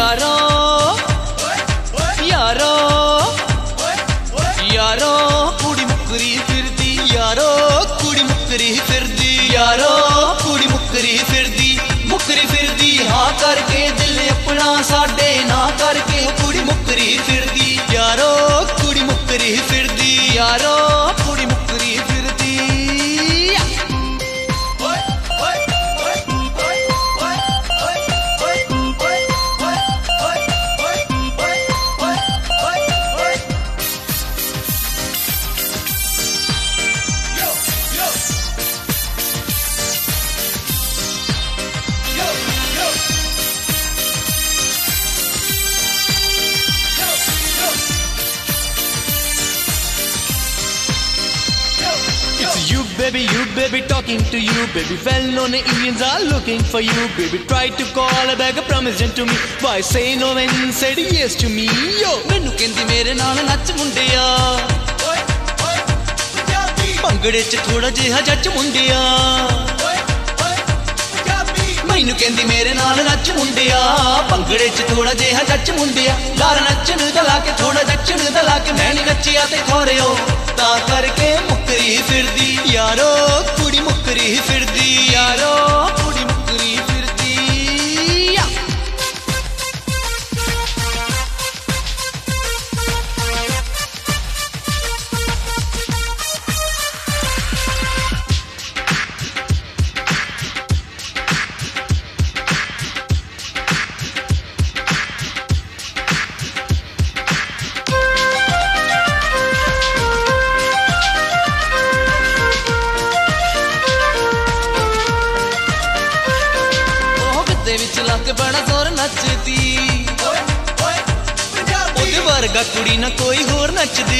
यारो यारो यारो कुड़ी मुकरी फिरदी यारो कुड़ी मुकरी फिरदी यारो कुड़ी मुकरी फिरदी हाँ करके दिल अपना साडे ना करके कुड़ी मुकरी फिरदी यारो कुड़ी मुकरी फिरदी यारो कुड़ी मुकरी फिरदी You baby, talking to you, baby. Well-known Indians are looking for you, baby. Try to call a bag of promise to me. Why say no when said yes to me? Yo, मैनू कहंदी मेरे नाल नच मुंडिया, भंगड़े च थोड़ा जिहा जच मुंडिया। मैनू कहंदी मेरे नाल नच मुंडिया, भंगड़े च थोड़ा जिहा जच मुंडिया। लार नचन दा ला के थोड़ा जचन दा ला के मैं नहीं नचिया ते खोरियो ता करके मुकरी फिरदी यारो कुड़ी मुकरी फिरदी यारो कुड़ी मुकरी फिरदी बड़ा जोर नचदी ओदे वर्गा कुड़ी ना कोई होर नचदी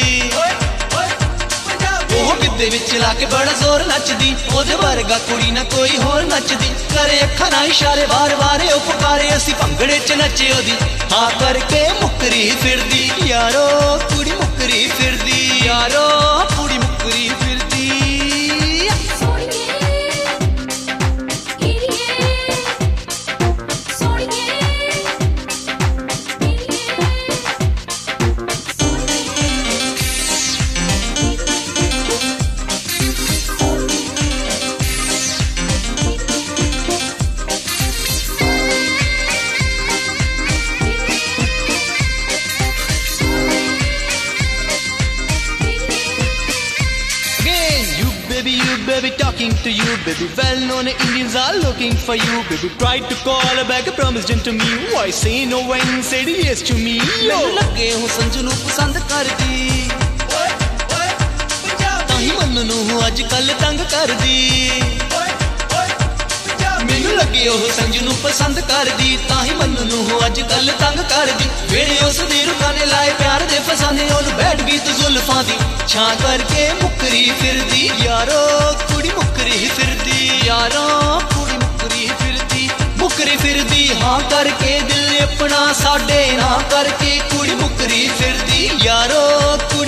ओह गिद्दे विच लाके बड़ा जोर नचदी ओदे वर्गा कुड़ी ना कोई होर नचदी करे अखां नाल इशारे बार बार ओ पुकारे असी भंगड़े च नचे ओदी हाँ करके मुकरी फिरदी यारो कुड़ी मुकरी फिरदी यारो कुड़ी मुकरी फिरदी Baby, talking to you, baby. Well-known Indians are looking for you, baby. Tried to call a bag of promise to me. Why say no when said yes to me? Yo, लगे हूँ संजू नू पसंद करदी, ताही मन्नू नू अजकल तंग करदी। मैनू लगे ओह संजू नू पसंद करदी, ताही मन्नू नू अजकल तंग करदी। वेड़े उस दी रुखां ने लाए प्यार दे फसाने ओनू बैठ गई तू जुल्फां दी छां करके मुकरी फिरदी यारो कुड़ी मुकरी फिरदी यारो कुड़ी मुकरी फिरदी हाँ करके दिल अपना साडे ना करके कुड़ी मुकरी फिरदी यारो।